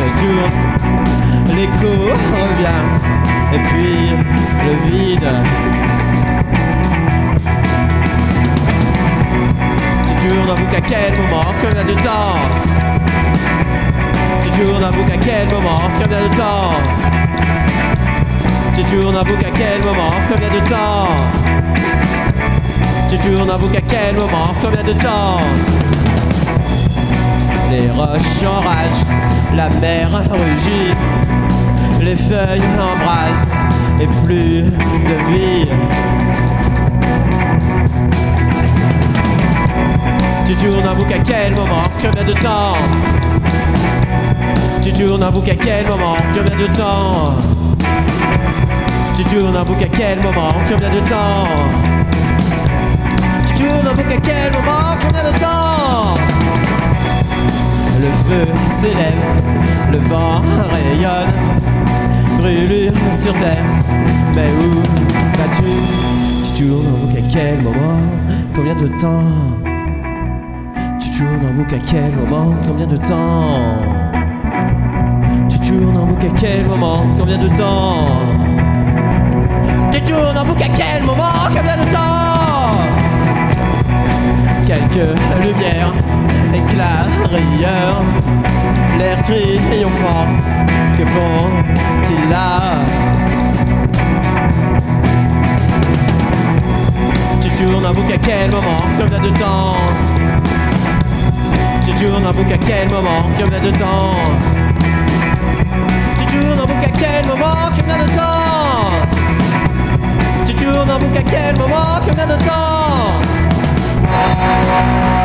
tourne, l'écho revient, et puis le vide. Tu tournes en boucle à quel moment, combien de temps? Tu tournes en boucle à quel moment, combien de temps? Tu tournes en boucle à quel moment, combien de temps? Tu tournes en boucle à quel moment, combien de temps? Les roches enragent, la mer rugit, les feuilles embrasent, et plus de vie. Tu tournes en boucle à quel moment, combien de temps? Tu tournes en boucle à quel moment, combien de temps? Tu tournes en boucle à quel moment, combien de temps? Tu tournes en boucle à quel moment, combien de temps? Le feu s'élève, le vent rayonne, brûlure sur terre, mais où vas-tu? Tu tournes en boucle à quel moment, combien de temps? Tu tournes en boucle à quel moment, combien de temps? Tu tournes en boucle à quel moment, combien de temps? Tu tournes en boucle à quel moment, combien de temps? Quelques lumières, éclats, rieurs, l'air triomphant, que font-ils là? Tu tournes en boucle à quel moment, combien de temps? Tu tournes en boucle à quel moment, combien de temps? Tu tournes en boucle à quel moment, combien de temps? Tu tournes en boucle à quel moment, combien de temps?